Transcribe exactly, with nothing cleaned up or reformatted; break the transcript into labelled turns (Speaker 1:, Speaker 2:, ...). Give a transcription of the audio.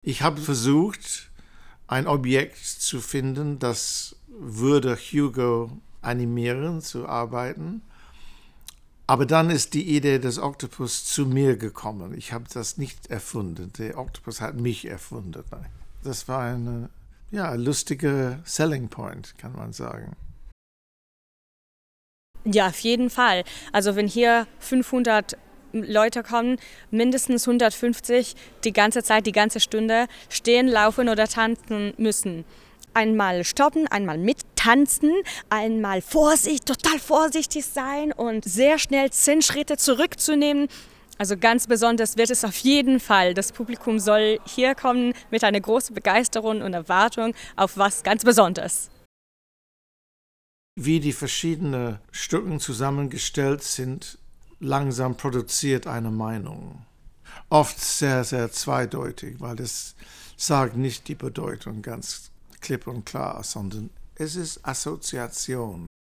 Speaker 1: Ich habe versucht, ein Objekt zu finden, das würde Hugo animieren zu arbeiten. Aber dann ist die Idee des Oktopus zu mir gekommen. Ich habe das nicht erfunden. Der Oktopus hat mich erfunden. Das war ein ja, lustiger Selling Point, kann man sagen.
Speaker 2: Ja, auf jeden Fall. Also wenn hier fünfhundert Leute kommen, mindestens hundertfünfzig die ganze Zeit, die ganze Stunde stehen, laufen oder tanzen müssen. Einmal stoppen, einmal mittanzen, einmal Vorsicht, total vorsichtig sein und sehr schnell zehn Schritte zurückzunehmen. Also ganz besonders wird es auf jeden Fall. Das Publikum soll hier kommen mit einer großen Begeisterung und Erwartung auf was ganz Besonderes.
Speaker 1: Wie die verschiedenen Stücke zusammengestellt sind, langsam produziert eine Meinung. Oft sehr, sehr zweideutig, weil es sagt nicht die Bedeutung ganz klipp und klar, sondern es ist Assoziation.